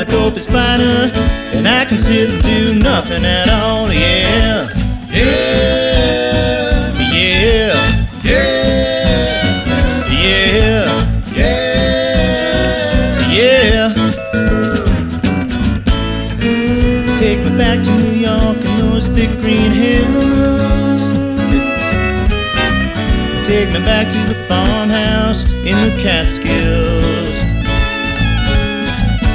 the dope is finer, and I can sit and do nothing at all. Yeah, yeah, yeah, yeah, yeah, yeah, yeah. Take me back to New York and those thick green hills. Take me back to the farmhouse in the Catskills.